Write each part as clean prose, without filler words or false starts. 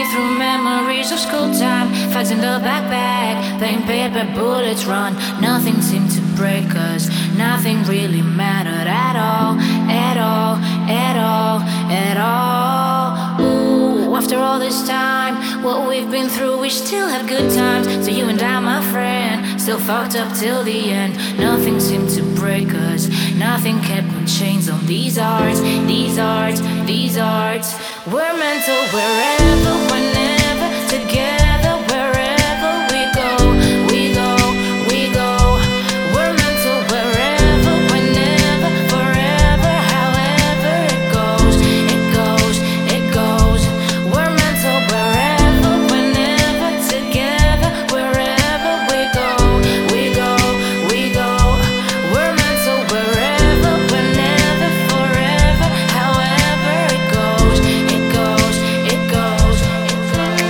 through memories of school time. Facts in the backpack, plain paper, bullets run. Nothing seemed to break us, nothing really mattered at all, at all, at all, at all. Ooh, after all this time, what we've been through, we still had good times. So you and I, my friend, still fucked up till the end. Nothing seemed to break us, nothing kept on chains on these arts, these arts, these arts. We're mental wherever, whenever, together, wherever we go, we go, we go. We're mental wherever, whenever, forever, however it goes, it goes, it goes. We're mental wherever, whenever, together, wherever we go, we go, we go. We're mental wherever, whenever, forever, however it goes, it goes, it goes, it goes.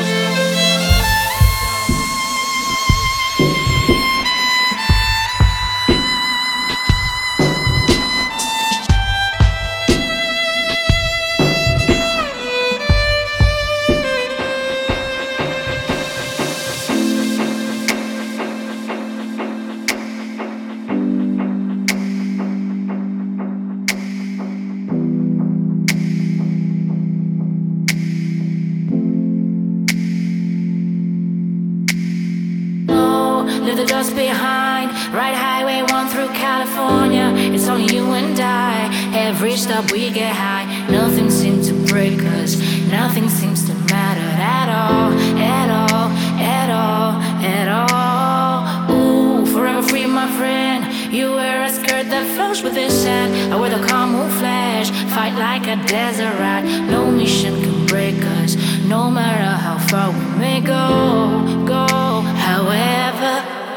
Oh, leave the dust behind. Ride Highway 1 through California. It's only you and I. Every stop we get high. Nothing seems to break us. Nothing seems to matter at all, at all, at all, at all. Ooh, forever free, my friend. You wear a skirt that flows with the sand. I wear the camouflage. Fight like a desert rat. No mission can break us. No matter how far we may go, go. However,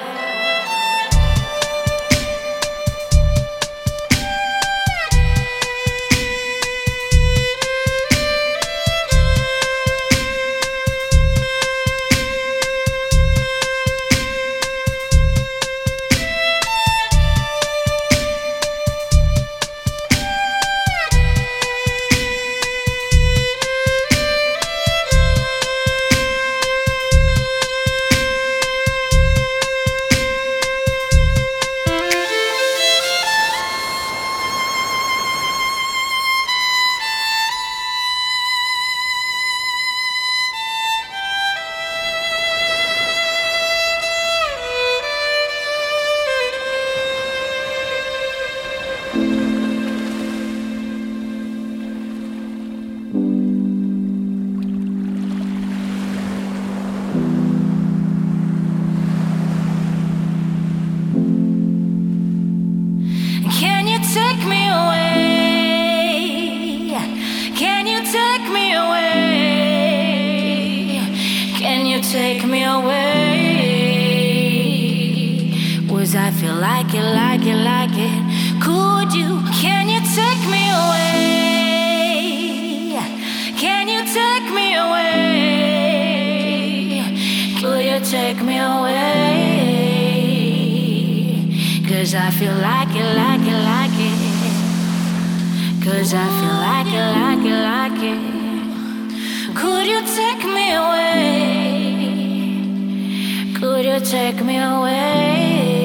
can you take me away? Can you take me away? Can you take me away? Was I feel like it, like it, like it? Could you? Can you take me away? Can you take me away? Could you take me away? 'Cause I feel like it, like it, like it. 'Cause I feel like it, like it, like it. Could you take me away? Could you take me away?